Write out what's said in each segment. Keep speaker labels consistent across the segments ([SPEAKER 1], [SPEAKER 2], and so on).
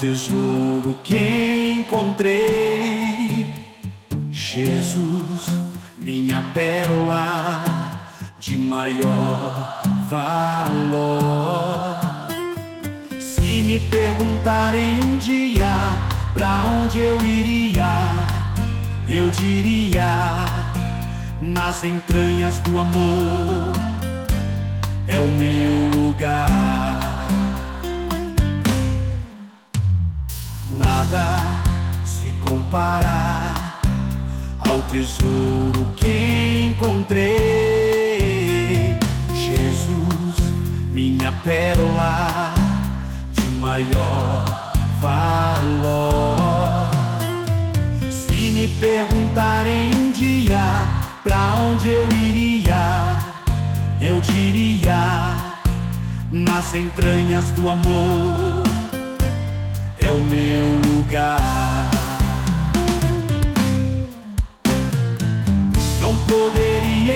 [SPEAKER 1] tesouro que encontrei. Jesus, minha pérola de maior valor. Se me perguntarem um dia pra onde eu iria, eu diria: nas entranhas do amor é o meu lugar. Nada se compara ao tesouro que encontrei. Jesus, minha pérola de maior valor. Se me perguntarem um dia pra onde eu iria, eu diria: nas entranhas do amor é o meu lugar. Não poderia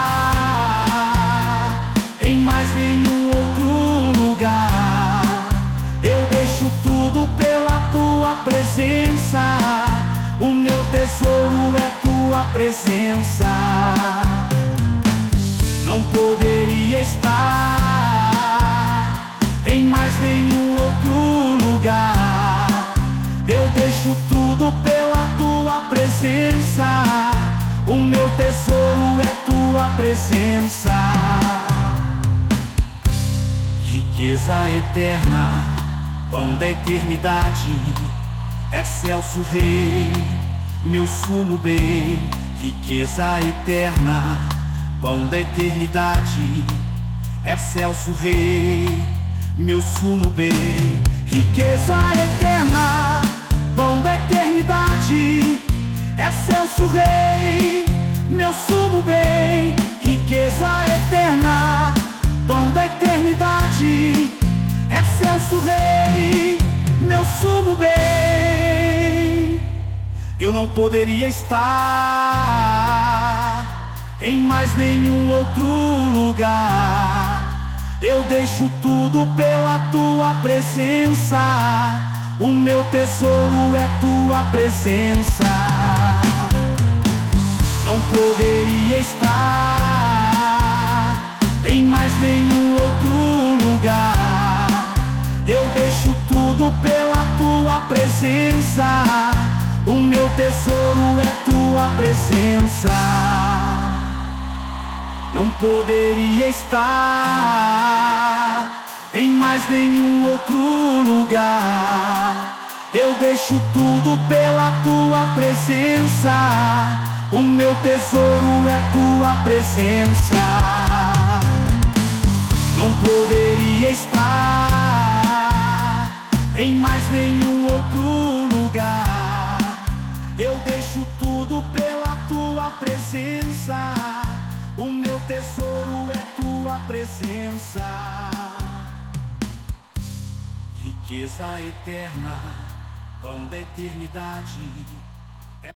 [SPEAKER 1] estar em mais nenhum outro lugar. Eu deixo tudo pela tua presença. O meu tesouro é tua presença. Não poderia estar em mais nenhum outro lugar. Eu deixo tudo pela tua presença. O meu tesouro é tua presença. Riqueza eterna, pão da eternidade, excelso Rei, meu sumo bem. Riqueza eterna, pão da eternidade, excelso Rei, meu sumo bem. Riqueza eterna, pão da eternidade, excelso Rei, meu sumo bem. Riqueza eterna, pão da eternidade, excelso Rei, meu sumo bem. Eu não poderia estar em mais nenhum outro lugar. Eu deixo tudo pela tua presença. O meu tesouro é tua presença. Não poderia estar em mais nenhum outro lugar. Eu deixo tudo pela tua presença. O meu tesouro é tua presença. Não poderia estar em mais nenhum outro lugar. Eu deixo tudo pela tua presença. O meu tesouro é tua presença. Não poderia estar em mais nenhum outro lugar. Eu deixo tudo pela tua presença. O meu tesouro é tua presença. Riqueza eterna, pão da eternidade,